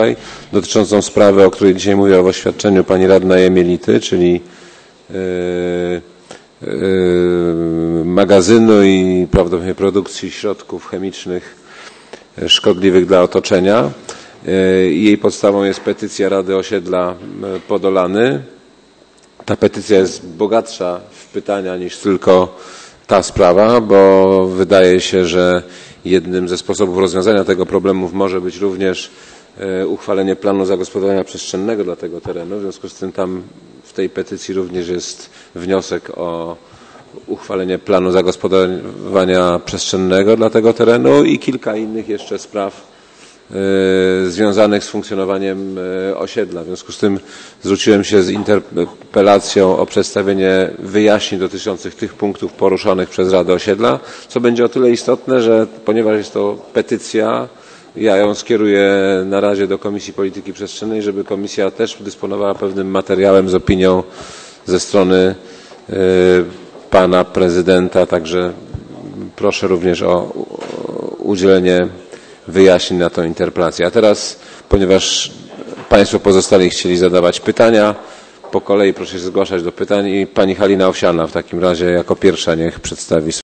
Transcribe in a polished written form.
dotyczącą sprawy, o której dzisiaj mówiła w oświadczeniu pani radna Jemielity, czyli magazynu i prawdopodobnie produkcji środków chemicznych szkodliwych dla otoczenia. Jej podstawą jest petycja Rady Osiedla Podolany. Ta petycja jest bogatsza w pytania niż tylko ta sprawa, bo wydaje się, że jednym ze sposobów rozwiązania tego problemu może być również uchwalenie planu zagospodarowania przestrzennego dla tego terenu. W związku z tym tam w tej petycji również jest wniosek o uchwalenie planu zagospodarowania przestrzennego dla tego terenu i kilka innych jeszcze spraw związanych z funkcjonowaniem osiedla. W związku z tym zwróciłem się z interpelacją o przedstawienie wyjaśnień dotyczących tych punktów poruszonych przez Radę Osiedla, co będzie o tyle istotne, że ponieważ jest to petycja, ja ją skieruję na razie do Komisji Polityki Przestrzennej, żeby komisja też dysponowała pewnym materiałem z opinią ze strony pana prezydenta, także proszę również o udzielenie wyjaśnień na tę interpelację. A teraz, ponieważ państwo pozostali chcieli zadawać pytania, po kolei proszę się zgłaszać do pytań i pani Halina Owsiana w takim razie jako pierwsza niech przedstawi